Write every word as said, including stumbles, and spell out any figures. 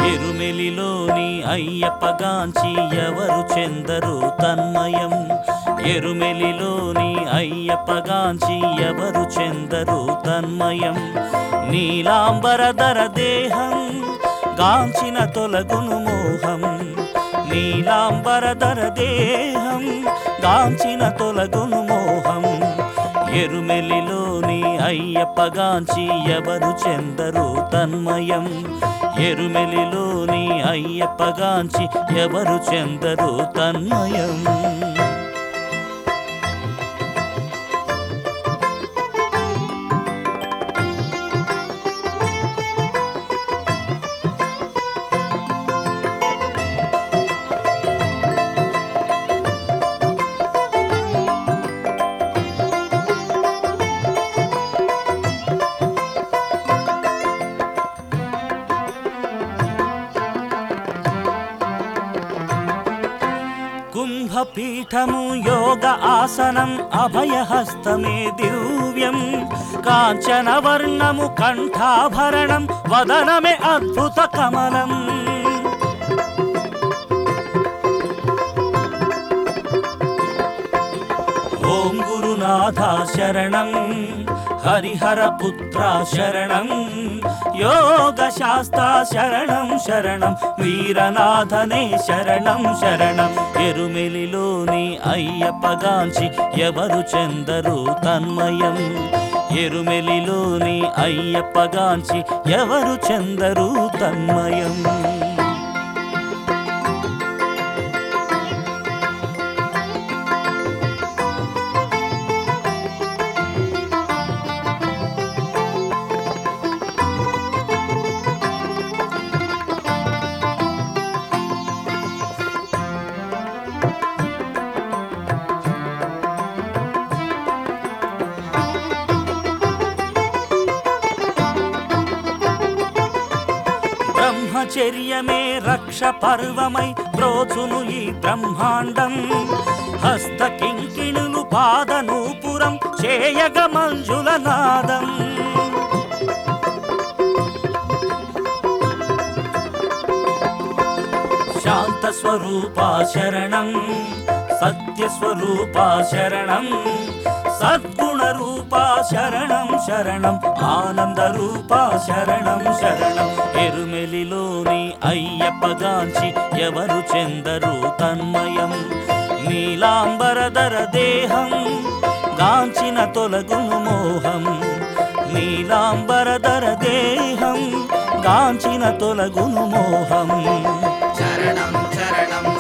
ఎరుమెలిలోని అయ్యప్పగాంచి ఎవరు చెందరు తన్మయం ఎరుమెలిలోని అయ్యప్పగాంచి ఎవరు చెందరు తన్మయం నీలాంబరధర దేహం గాంచిన తొలగును మోహం నీలాంబరధర దేహం గాంచిన తొలగును మోహం ఎరుమెలిలోని అయ్యప్పగాంచి ఎవరు చెందరు తన్మయం ఎరుమెలిలోని అయ్యప్పగాంచి ఎవరు చెందరు తన్మయం కుంభపీఠము యోగ ఆసనం అభయహస్తమే దివ్యం కాంచనవర్ణము కంఠాభరణం వదనమే అద్భుత కమలం ఓం గురునాథ శరణం హరిహర పుత్ర శరణం యోగ శాస్త్ర శరణం శరణం వీరనాథనే శరణం శరణం ఎరుమెలిలోని అయ్యప్పగాంచి ఎవరు చెందరు తన్మయం ఎరుమెలిలోని అయ్యప్పగాంచి ఎవరు చెందరు తన్మయం బ్రహ్మచర్యమే రక్ష పర్వమై ప్రోచును ఈ బ్రహ్మాండం హస్త కింకిణులు పాదనూపురం చేయగ మంజుల నాదం శాంత స్వరూప శరణం సత్య స్వరూప శరణం సద్గుణ రూప శరణం శరణం ఆనంద రూప శరణం శరణం ఎరుమెలిలోని అయ్యప్పగాంచి ఎవరు చెందరు తన్మయం నీలాంబరధర దేహం గాంచిన తొలగును మోహం నీలాంబరధర దేహం గాంచిన తొలగును మోహం చరణం చరణం